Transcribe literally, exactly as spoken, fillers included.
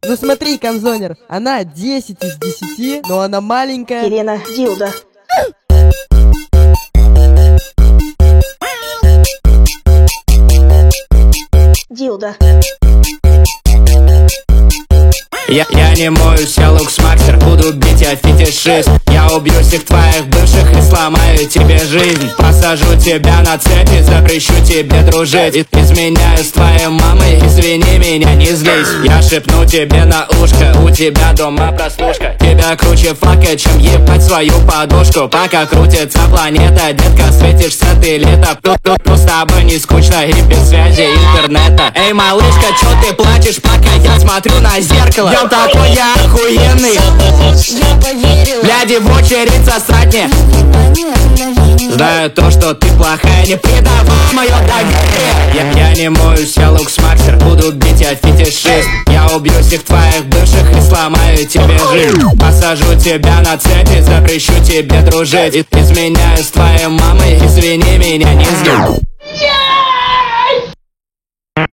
Ну смотри, Камзонер, она десять из десяти, но она маленькая. Елена, дилда. Дилда. Я, я не моюсь, я луксмастер, буду бить, я фетишист. Я убью всех твоих бывших и сломаю тебе жизнь. Посажу тебя на цепи, запрещу тебе дружить. И изменяю с твоей мамой, извини меня, не злись. Я шепну тебе на ушко, у тебя дома прослушка. Тебя круче фака, чем ебать свою подушку. Пока крутится планета, детка, светишься ты лето. Тут, тут, тут с тобой не скучно и без связи интернета. Эй, малышка, чё ты плачешь, пока я смотрю на зеркало? Я такой, я охуенный. Бляди в очередь сосать мне. Знаю то, что ты плохая, не предавай мое доверие. Я, я не моюсь, я луксмастер, буду бить, я фетишист. Я убью всех твоих бывших и сломаю тебе жизнь. Посажу тебя на цепи, запрещу тебе дружить. И изменяю с твоей мамой, извини меня, не зли.